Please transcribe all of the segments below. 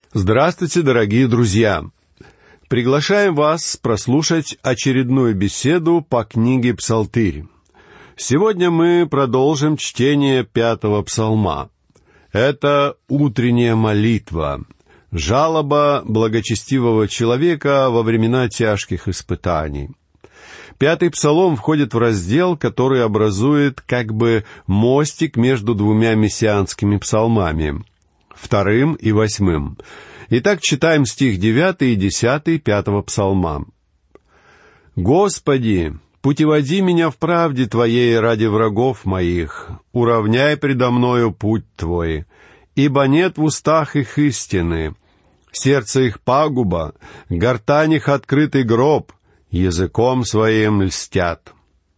Здравствуйте, дорогие друзья! Приглашаем вас прослушать очередную беседу по книге «Псалтырь». Сегодня мы продолжим чтение 5-го псалма. Это утренняя молитва, жалоба благочестивого человека во времена тяжких испытаний. 5-й псалом входит в раздел, который образует как бы мостик между двумя мессианскими псалмами, 2-м и 8-м. Итак, читаем стих 9 и 10 5-го псалма. «Господи, путеводи меня в правде Твоей ради врагов моих, уравняй предо мною путь Твой, ибо нет в устах их истины, сердце их пагуба, гортань их открытый гроб, языком своим льстят».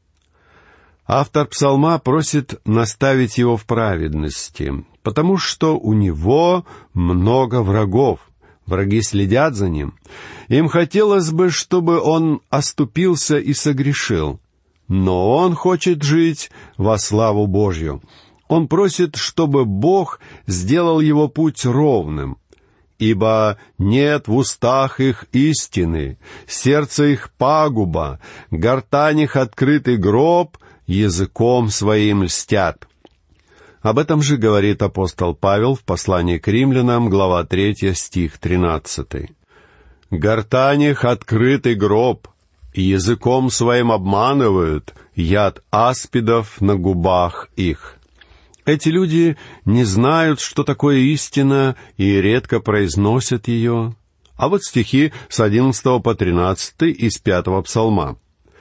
Автор псалма просит наставить его в праведности, потому что у него много врагов. Враги следят за ним. Им хотелось бы, чтобы он оступился и согрешил. Но он хочет жить во славу Божью. Он просит, чтобы Бог сделал его путь ровным. «Ибо нет в устах их истины, сердце их пагуба, гортань их открытый гроб, языком своим льстят». Об этом же говорит апостол Павел в послании к римлянам, глава 3, стих 13. «Гортань их открытый гроб, и языком своим обманывают, яд аспидов на губах их». Эти люди не знают, что такое истина, и редко произносят ее. А вот стихи с 11 по 13 из 5-го псалма.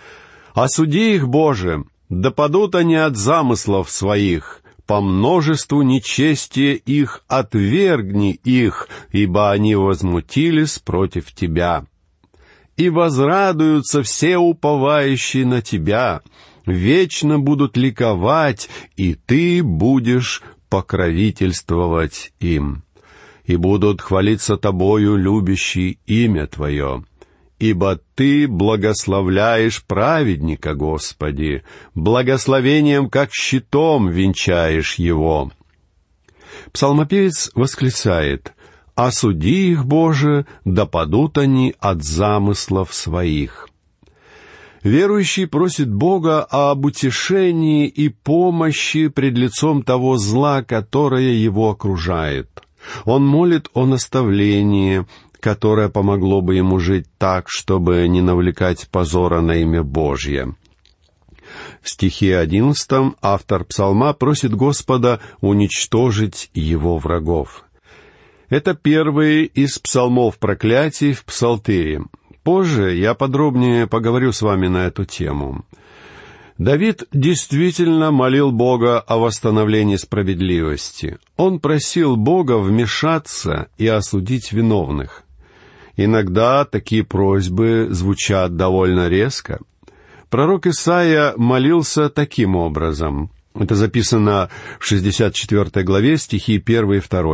«Осуди их, Боже, да падут они от замыслов своих, по множеству нечестия их отвергни их, ибо они возмутились против Тебя. И возрадуются все уповающие на Тебя, вечно будут ликовать, и Ты будешь покровительствовать им. И будут хвалиться Тобою любящие имя Твое. Ибо Ты благословляешь праведника, Господи, благословением, как щитом, венчаешь его». Псалмопевец восклицает: «Осуди их, Боже, да падут они от замыслов своих». Верующий просит Бога об утешении и помощи пред лицом того зла, которое его окружает. Он молит о наставлении, которое помогло бы ему жить так, чтобы не навлекать позора на имя Божье. В стихе 11 автор псалма просит Господа уничтожить его врагов. Это первый из псалмов проклятий в Псалтыре. Позже я подробнее поговорю с вами на эту тему. Давид действительно молил Бога о восстановлении справедливости. Он просил Бога вмешаться и осудить виновных. Иногда такие просьбы звучат довольно резко. Пророк Исаия молился таким образом. Это записано в 64 главе, стихи 1 и 2.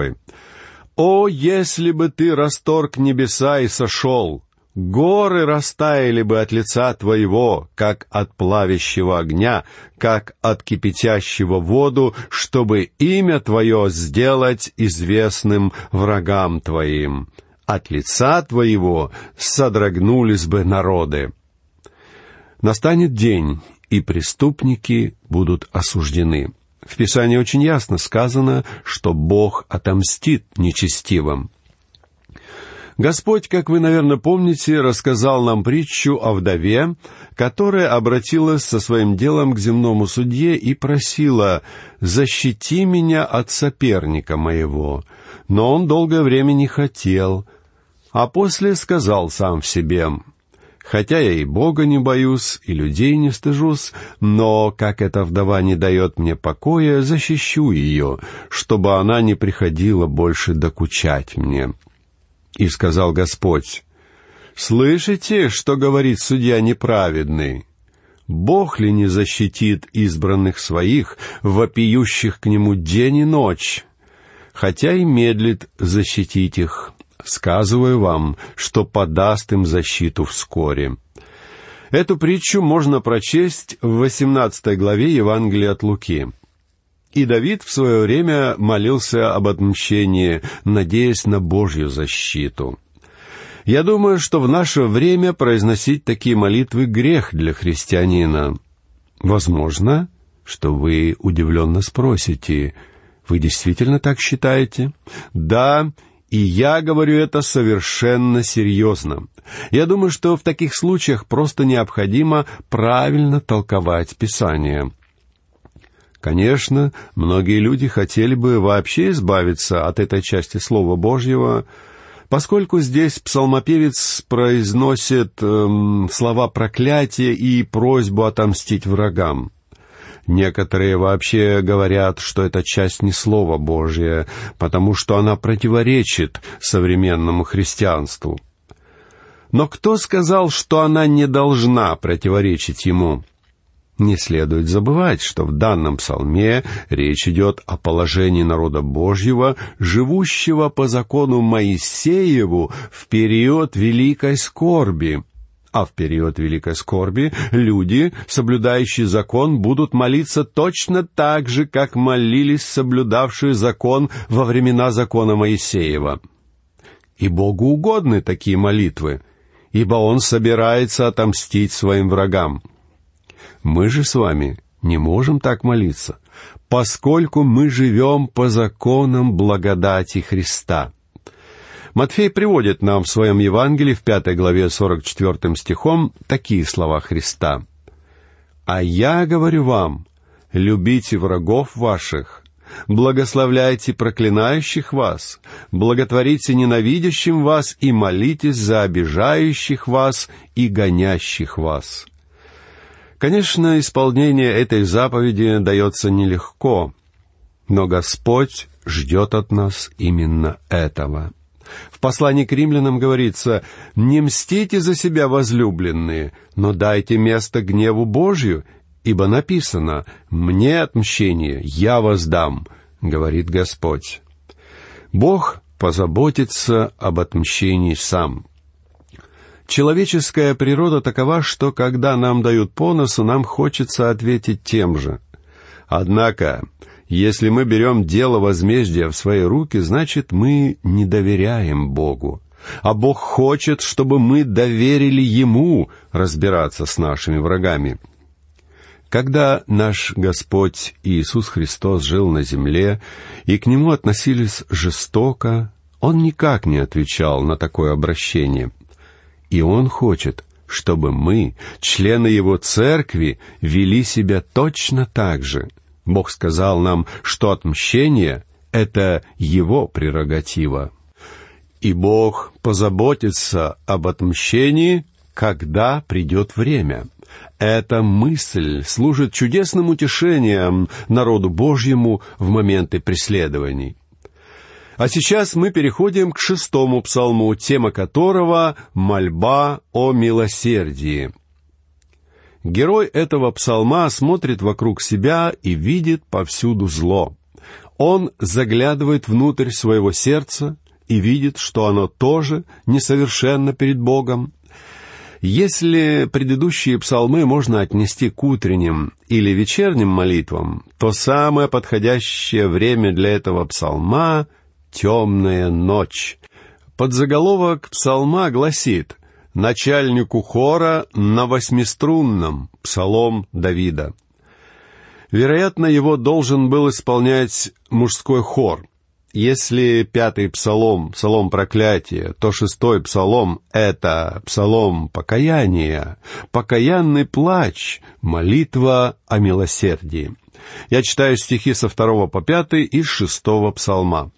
«О, если бы ты расторг небеса и сошел! Горы растаяли бы от лица Твоего, как от плавящего огня, как от кипятящего воду, чтобы имя Твое сделать известным врагам Твоим. От лица Твоего содрогнулись бы народы». Настанет день, и преступники будут осуждены. В Писании очень ясно сказано, что Бог отомстит нечестивым. Господь, как вы, наверное, помните, рассказал нам притчу о вдове, которая обратилась со своим делом к земному судье и просила: «Защити меня от соперника моего». Но он долгое время не хотел, а после сказал сам в себе: «Хотя я и Бога не боюсь, и людей не стыжусь, но, как эта вдова не дает мне покоя, защищу ее, чтобы она не приходила больше докучать мне». И сказал Господь: «Слышите, что говорит судья неправедный? Бог ли не защитит избранных своих, вопиющих к нему день и ночь? Хотя и медлит защитить их, сказываю вам, что подаст им защиту вскоре». Эту притчу можно прочесть в 18 главе Евангелия от Луки. И Давид в свое время молился об отмщении, надеясь на Божью защиту. Я думаю, что в наше время произносить такие молитвы — грех для христианина. Возможно, что вы удивленно спросите: «Вы действительно так считаете?» Да, и я говорю это совершенно серьезно. Я думаю, что в таких случаях просто необходимо правильно толковать Писание. Конечно, многие люди хотели бы вообще избавиться от этой части Слова Божьего, поскольку здесь псалмопевец произносит слова проклятия и просьбу отомстить врагам. Некоторые вообще говорят, что эта часть не Слово Божье, потому что она противоречит современному христианству. Но кто сказал, что она не должна противоречить ему? Не следует забывать, что в данном псалме речь идет о положении народа Божьего, живущего по закону Моисееву в период великой скорби. А в период великой скорби люди, соблюдающие закон, будут молиться точно так же, как молились соблюдавшие закон во времена закона Моисеева. И Богу угодны такие молитвы, ибо Он собирается отомстить своим врагам. Мы же с вами не можем так молиться, поскольку мы живем по законам благодати Христа. Матфей приводит нам в своем Евангелии в 5 главе 44 стихом такие слова Христа: «А я говорю вам, любите врагов ваших, благословляйте проклинающих вас, благотворите ненавидящим вас и молитесь за обижающих вас и гонящих вас». Конечно, исполнение этой заповеди дается нелегко, но Господь ждет от нас именно этого. В послании к римлянам говорится: «Не мстите за себя, возлюбленные, но дайте место гневу Божию, ибо написано: «Мне отмщение, я воздам», — говорит Господь». Бог позаботится об отмщении сам. Человеческая природа такова, что когда нам дают по носу, нам хочется ответить тем же. Однако, если мы берем дело возмездия в свои руки, значит, мы не доверяем Богу. А Бог хочет, чтобы мы доверили Ему разбираться с нашими врагами. Когда наш Господь Иисус Христос жил на земле, и к Нему относились жестоко, Он никак не отвечал на такое обращение. И Он хочет, чтобы мы, члены Его Церкви, вели себя точно так же. Бог сказал нам, что отмщение — это Его прерогатива. И Бог позаботится об отмщении, когда придет время. Эта мысль служит чудесным утешением народу Божьему в моменты преследований. А сейчас мы переходим к 6 псалму, тема которого — мольба о милосердии. Герой этого псалма смотрит вокруг себя и видит повсюду зло. Он заглядывает внутрь своего сердца и видит, что оно тоже несовершенно перед Богом. Если предыдущие псалмы можно отнести к утренним или вечерним молитвам, то самое подходящее время для этого псалма — «Темная ночь». Подзаголовок псалма гласит: «Начальнику хора на 8-струнном», псалом Давида. Вероятно, его должен был исполнять мужской хор. Если 5-й псалом — псалом проклятия, то 6-й псалом — это псалом покаяния, покаянный плач, молитва о милосердии. Я читаю стихи со 2 по 5 из 6 псалма.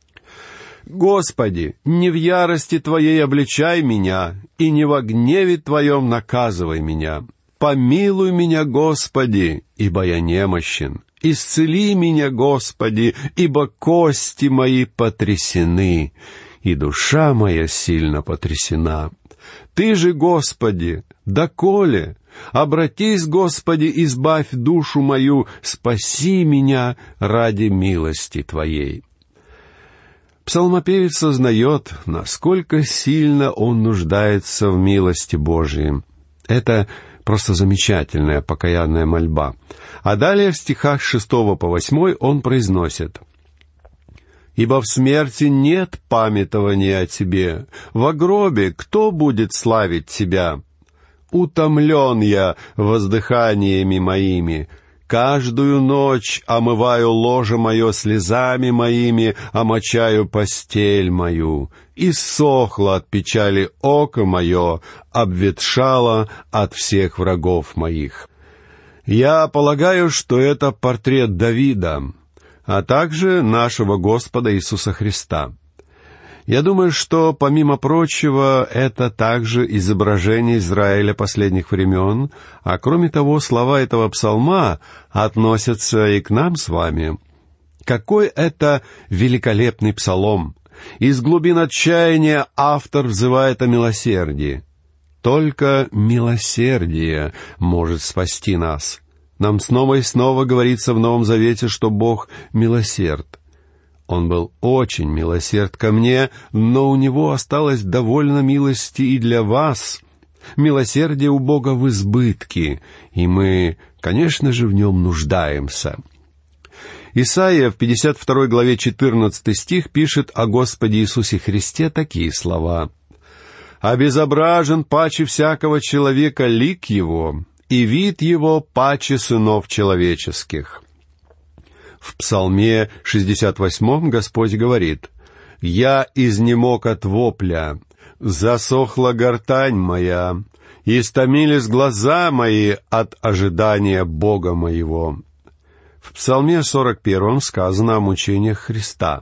«Господи, не в ярости Твоей обличай меня, и не во гневе Твоем наказывай меня. Помилуй меня, Господи, ибо я немощен. Исцели меня, Господи, ибо кости мои потрясены, и душа моя сильно потрясена. Ты же, Господи, доколе? Обратись, Господи, избавь душу мою, спаси меня ради милости Твоей». Псалмопевец сознает, насколько сильно он нуждается в милости Божией. Это Просто замечательная покаянная мольба. А далее в стихах 6 по 8 он произносит: «Ибо в смерти нет памятования о тебе, во гробе кто будет славить тебя? Утомлен я воздыханиями моими, каждую ночь омываю ложе мое слезами моими, омочаю постель мою, иссохло от печали око мое, обветшало от всех врагов моих». Я полагаю, что это портрет Давида, а также нашего Господа Иисуса Христа. Я думаю, что, помимо прочего, это также изображение Израиля последних времен, а кроме того, слова этого псалма относятся и к нам с вами. Какой это великолепный псалом! Из глубин отчаяния автор взывает о милосердии. Только милосердие может спасти нас. Нам снова и снова говорится в Новом Завете, что Бог милосерд. Он был очень милосерд ко мне, но у Него осталось довольно милости и для вас. Милосердие у Бога в избытке, и мы, конечно же, в нем нуждаемся. Исайя в 52 главе 14 стих пишет о Господе Иисусе Христе такие слова: «Обезображен паче всякого человека лик его, и вид его паче сынов человеческих». В Псалме 68 Господь говорит: «Я изнемог от вопля, засохла гортань моя, истомились глаза мои от ожидания Бога моего». В Псалме 41 сказано о мучениях Христа: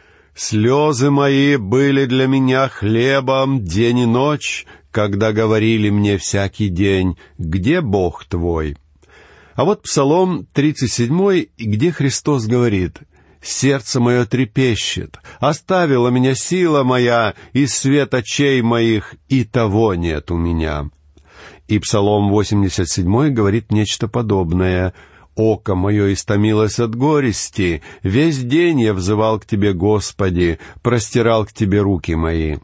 «Слезы мои были для меня хлебом день и ночь, когда говорили мне всякий день: где Бог твой?» А вот Псалом 37, где Христос говорит: «Сердце мое трепещет, оставила меня сила моя, и свет очей моих, и того нет у меня». И Псалом 87 говорит нечто подобное: «Око мое истомилось от горести, весь день я взывал к Тебе, Господи, простирал к Тебе руки мои».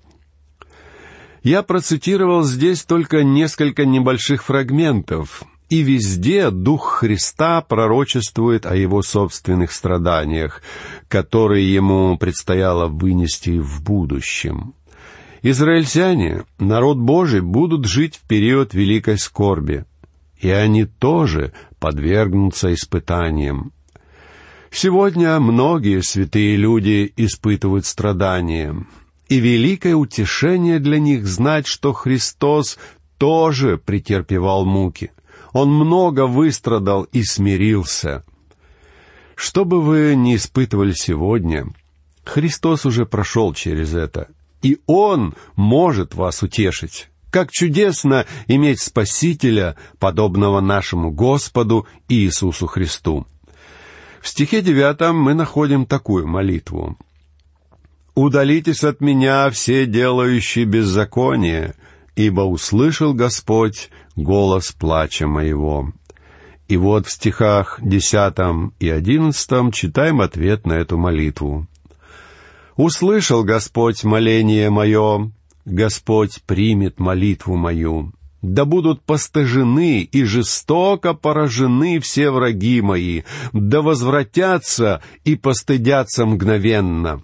Я процитировал здесь только несколько небольших фрагментов, и везде Дух Христа пророчествует о Его собственных страданиях, которые Ему предстояло вынести в будущем. Израильтяне, народ Божий, будут жить в период великой скорби, и они тоже подвергнутся испытаниям. Сегодня многие святые люди испытывают страдания, и великое утешение для них знать, что Христос тоже претерпевал муки. Он много выстрадал и смирился. Что бы вы ни испытывали сегодня, Христос уже прошел через это, и Он может вас утешить. Как чудесно иметь Спасителя, подобного нашему Господу Иисусу Христу. В стихе 9 мы находим такую молитву: «Удалитесь от меня, все делающие беззаконие, ибо услышал Господь голос плача моего». И вот в стихах 10 и 11 читаем ответ на эту молитву. «Услышал Господь моление мое, Господь примет молитву мою. Да будут постыжены и жестоко поражены все враги мои, да возвратятся и постыдятся мгновенно».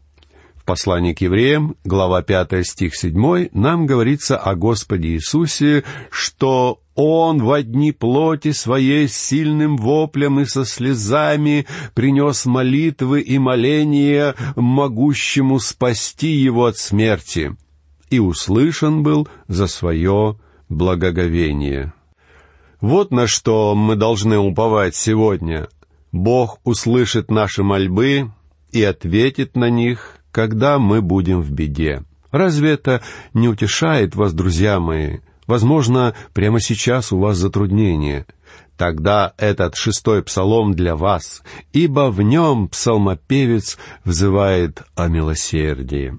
В послании к евреям, глава 5, стих 7, нам говорится о Господе Иисусе, что Он во дни плоти Своей с сильным воплем и со слезами принес молитвы и моления могущему спасти Его от смерти, и услышан был за свое благоговение. Вот на что мы должны уповать сегодня. Бог услышит наши мольбы и ответит на них, когда мы будем в беде. Разве это не утешает вас, друзья мои? Возможно, прямо сейчас у вас затруднения. Тогда этот 6-й псалом для вас, ибо в нем псалмопевец взывает о милосердии.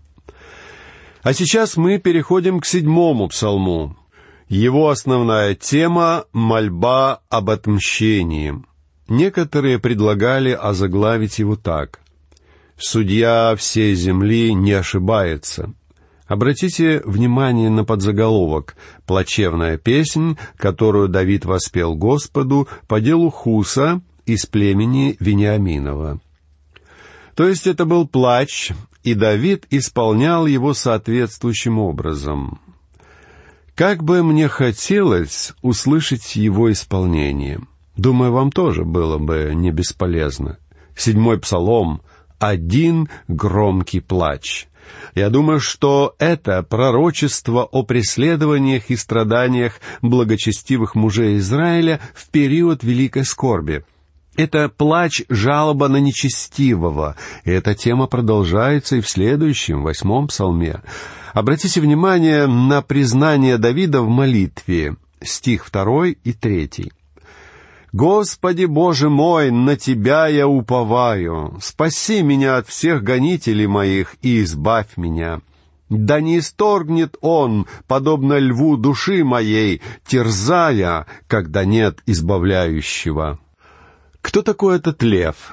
А сейчас мы переходим к 7-му псалму. Его основная тема — мольба об отмщении. Некоторые предлагали озаглавить его так: «Судья всей земли не ошибается». Обратите внимание на подзаголовок «Плачевная песнь, которую Давид воспел Господу по делу Хуса из племени Вениаминова». То есть это был плач, и Давид исполнял его соответствующим образом. Как бы мне хотелось услышать его исполнение. Думаю, вам тоже было бы не бесполезно. 7-й Псалом — один громкий плач. Я думаю, что это пророчество о преследованиях и страданиях благочестивых мужей Израиля в период великой скорби. Это плач, жалоба на нечестивого. И эта тема продолжается и в следующем, 8-м Псалме. Обратите внимание на признание Давида в молитве, стих 2 и 3. «Господи Боже мой, на Тебя я уповаю. Спаси меня от всех гонителей моих и избавь меня. Да не исторгнет он, подобно льву души моей, терзая, когда нет избавляющего». Кто такой этот лев?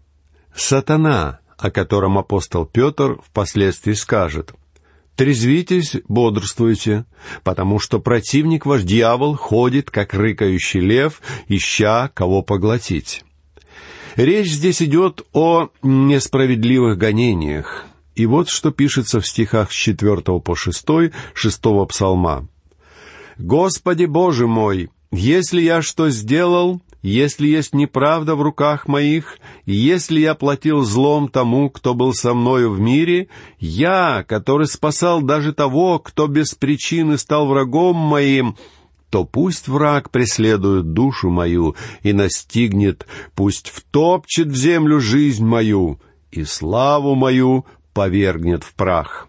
Сатана, о котором апостол Петр впоследствии скажет: «Трезвитесь, бодрствуйте, потому что противник ваш дьявол ходит, как рыкающий лев, ища кого поглотить». Речь здесь идет о несправедливых гонениях. И вот что пишется в стихах с 4 по 6, 6-го Псалма. «Господи Боже мой, если я что сделал, если есть неправда в руках моих, и если я платил злом тому, кто был со мною в мире, я, который спасал даже того, кто без причины стал врагом моим, то пусть враг преследует душу мою и настигнет, пусть втопчет в землю жизнь мою и славу мою повергнет в прах».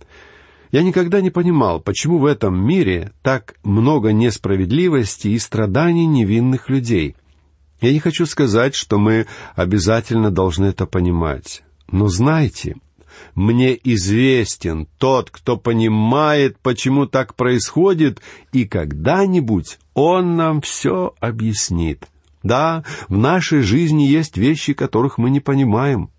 Я никогда не понимал, почему в этом мире так много несправедливости и страданий невинных людей. Я не хочу сказать, что мы обязательно должны это понимать. Но знайте, мне известен тот, кто понимает, почему так происходит, и когда-нибудь он нам все объяснит. Да, в нашей жизни есть вещи, которых мы не понимаем.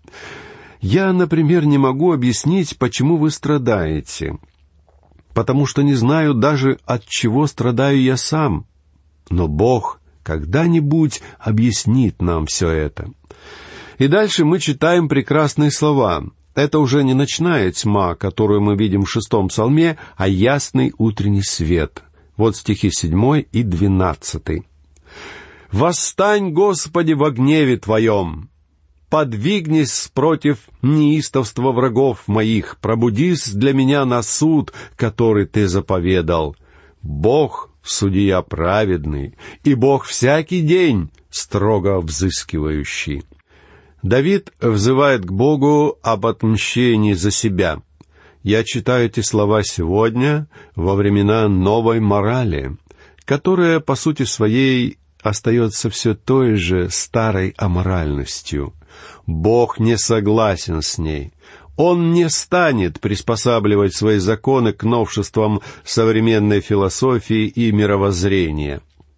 Я, например, не могу объяснить, почему вы страдаете, потому что не знаю даже, от чего страдаю я сам. Но Бог когда-нибудь объяснит нам все это. И дальше мы читаем прекрасные слова. Это уже не ночная тьма, которую мы видим в 6-м Псалме, а ясный утренний свет. Вот стихи 7 и 12. «Восстань, Господи, во гневе Твоем! Подвигнись против неистовства врагов моих, пробудись для меня на суд, который Ты заповедал. Бог — судья праведный, и Бог всякий день строго взыскивающий». Давид взывает к Богу об отмщении за себя. Я читаю эти слова сегодня, во времена новой морали, которая, по сути своей, остается все той же старой аморальностью. Бог не согласен с ней. Он не станет приспосабливать свои законы к новшествам современной философии и мировоззрения.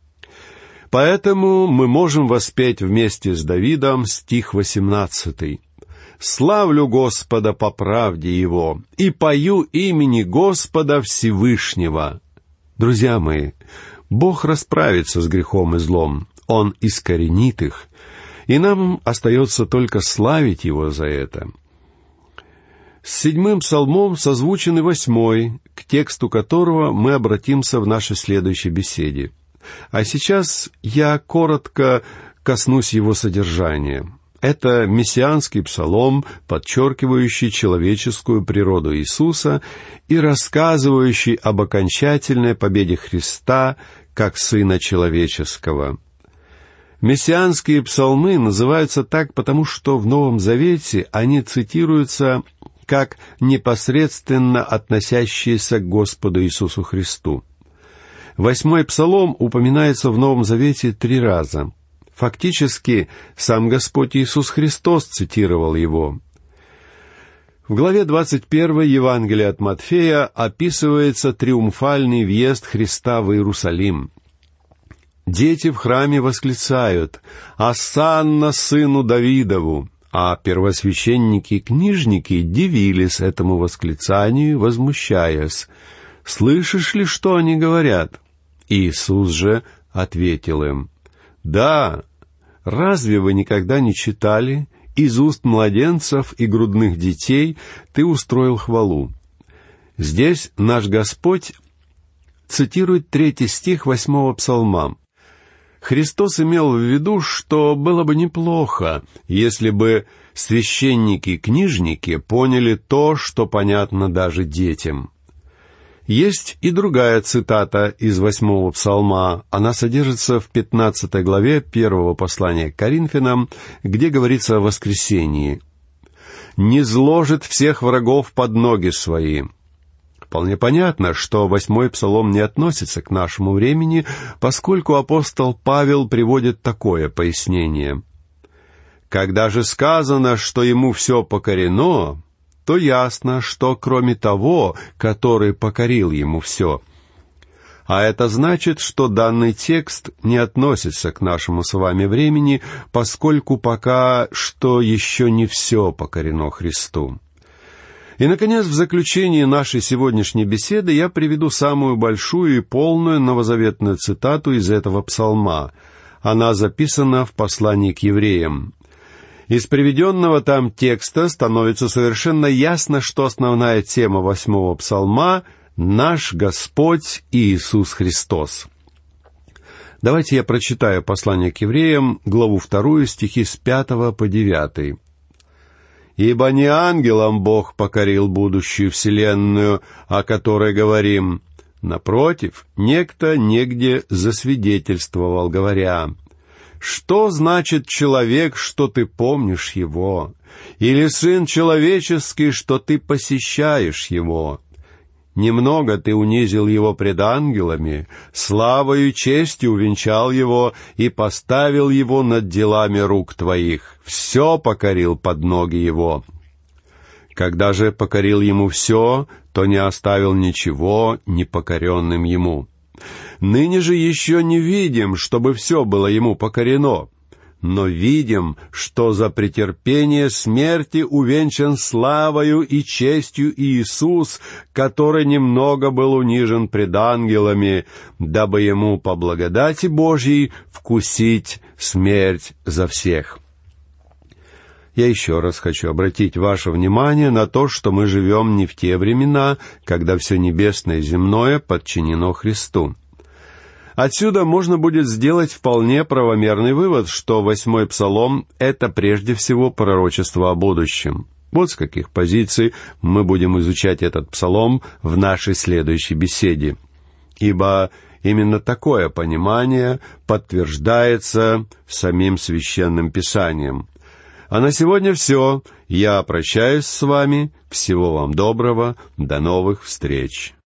Поэтому мы можем воспеть вместе с Давидом стих 18. «Славлю Господа по правде Его и пою имени Господа Всевышнего». Друзья мои, Бог расправится с грехом и злом, Он искоренит их, и нам остается только славить Его за это. С 7-м Псалмом созвучен и 8-й, к тексту которого мы обратимся в нашей следующей беседе. А сейчас я коротко коснусь его содержания. Это мессианский псалом, подчеркивающий человеческую природу Иисуса и рассказывающий об окончательной победе Христа как Сына Человеческого. Мессианские псалмы называются так, потому что в Новом Завете они цитируются как непосредственно относящиеся к Господу Иисусу Христу. 8-й Псалом упоминается в Новом Завете 3 раза. Фактически, сам Господь Иисус Христос цитировал его. В главе 21 Евангелия от Матфея описывается триумфальный въезд Христа в Иерусалим. Дети в храме восклицают: «Осанна сыну Давидову! А первосвященники и книжники дивились этому восклицанию, возмущаясь: «Слышишь ли, что они говорят?» Иисус же ответил им: «Да, разве вы никогда не читали: из уст младенцев и грудных детей ты устроил хвалу?» Здесь наш Господь цитирует 3 стих 8 Псалма. Христос имел в виду, что было бы неплохо, если бы священники и книжники поняли то, что понятно даже детям. Есть и другая цитата из 8 Псалма. Она содержится в 15 главе 1 послания к Коринфянам, где говорится о воскресении. «Не зложит всех врагов под ноги свои». Вполне понятно, что 8 Псалом не относится к нашему времени, поскольку апостол Павел приводит такое пояснение. «Когда же сказано, что ему все покорено, то ясно, что кроме того, который покорил ему все». А это значит, что данный текст не относится к нашему с вами времени, поскольку пока что еще не все покорено Христу. И, наконец, в заключении нашей сегодняшней беседы я приведу самую большую и полную новозаветную цитату из этого псалма. Она записана в послании к евреям. Из приведенного там текста становится совершенно ясно, что основная тема 8 псалма — наш Господь Иисус Христос. Давайте я прочитаю послание к евреям, главу 2, стихи с 5 по 9. «Ибо не ангелам Бог покорил будущую вселенную, о которой говорим. Напротив, некто негде засвидетельствовал, говоря: что значит человек, что ты помнишь его? Или сын человеческий, что ты посещаешь его? Немного ты унизил его пред ангелами, славою и честью увенчал его и поставил его над делами рук твоих, все покорил под ноги его. Когда же покорил ему все, то не оставил ничего непокоренным ему. Ныне же еще не видим, чтобы все было ему покорено, но видим, что за претерпение смерти увенчан славою и честью Иисус, который немного был унижен пред ангелами, дабы ему по благодати Божьей вкусить смерть за всех». Я еще раз хочу обратить ваше внимание на то, что мы живем не в те времена, когда все небесное и земное подчинено Христу. Отсюда можно будет сделать вполне правомерный вывод, что 8 Псалом — это прежде всего пророчество о будущем. Вот с каких позиций мы будем изучать этот Псалом в нашей следующей беседе. Ибо именно такое понимание подтверждается самим Священным Писанием. А на сегодня все. Я прощаюсь с вами. Всего вам доброго. До новых встреч.